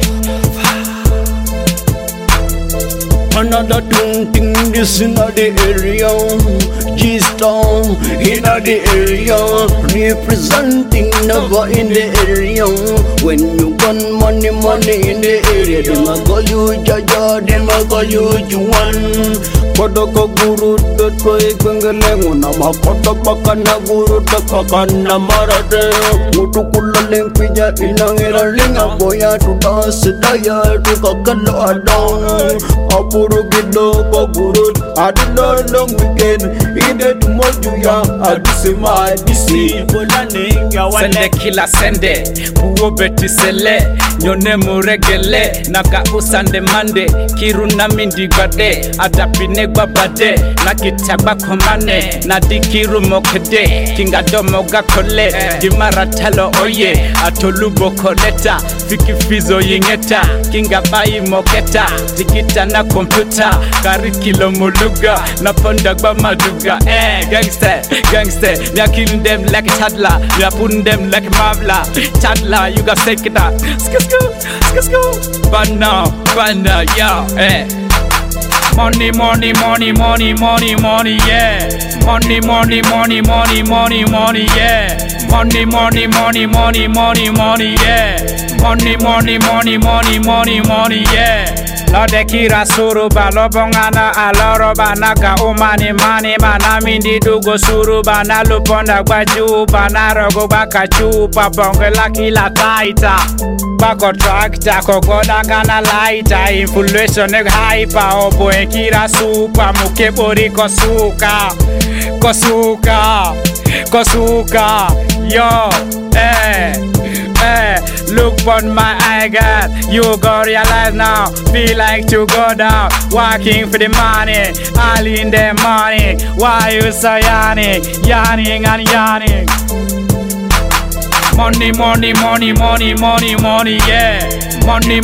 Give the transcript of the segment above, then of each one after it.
Another thing this in the area, G-Stone in the area, representing never in the area. When you got money in the area, them a call you Jaja, them a call you Juan. Kodoko guru the toy kwengeleng na makoto pakana guru the kakana marade. Mutukula lengpija inangira linga boya to dance daya to kakalo adong. Apuru gido ko guru adilo long weekend ide tumojuya adisema adisi bolaninga wane. Sende kila sende buwo beti sele nyone muregele naga usande mande kiruna mindi gade adapine babade nakitagba komane nadikiru mokede kinga domo gakole dimara talo oye atolubo koleta fikifizo yingeta kinga bayi moketa digita na computer karikilo muluga na pondagba maduga gangster we are killing them like a toddler, we are putting them like a mavla toddler. You got sick it up bana yeah money yeah money yeah money yeah money yeah. Lode kira suruba lobongana aloroba naga umani mani mana mindi dugo suruba na luponda gwajuba na rogo baka chupa bongela kila taita bako trakta kogoda kana laita inflation neg hyper obo kira supa mukebori kosuka yo look on my eye, God. You go realize now. Feel like to go down. Working for the money. All in the money. Why you so yawning and yawning? Money, yeah. Money, yeah. Money,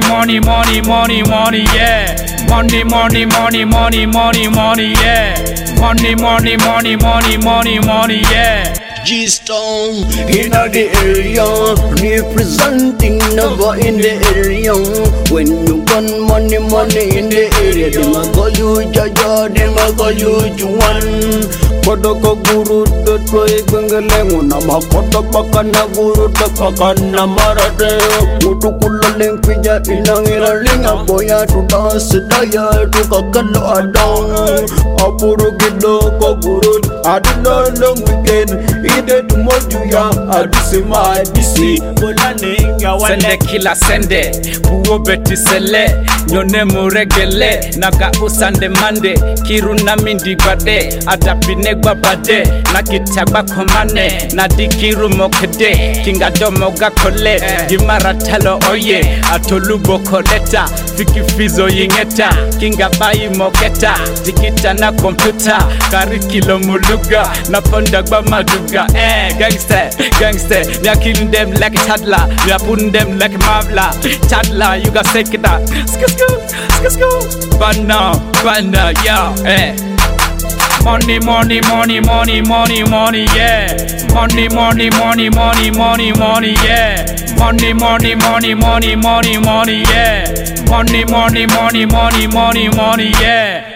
yeah. Money, yeah. G-Stone in the area, representing never in the area. When you got money in the area, them a call you Jaja, them a call you Juan. Kodoko guru the toy kwengeleng na makoto pakana guru the kakana marade. Mutukula lengpija inangira linga boya to dance daya to kakalo adong. Apuru gido ko guru adilo long weekend. Ide tumojuya adisema adisi bolaninga wane. Sende kila sende buwo beti sele nyone muregele naga usande mande kiruna mindi gade adapine babade nakitagba komane nadikiru mokede kinga domo gakole dimara talo oye atolubo koleta fikifizo yingeta kinga bayi moketa digita na computer karikilo muluga na pondagba maduga gangster we are killing them like a toddler, we are putting them like a mavla toddler. You got sick it up bana yeah money yeah money yeah money yeah money yeah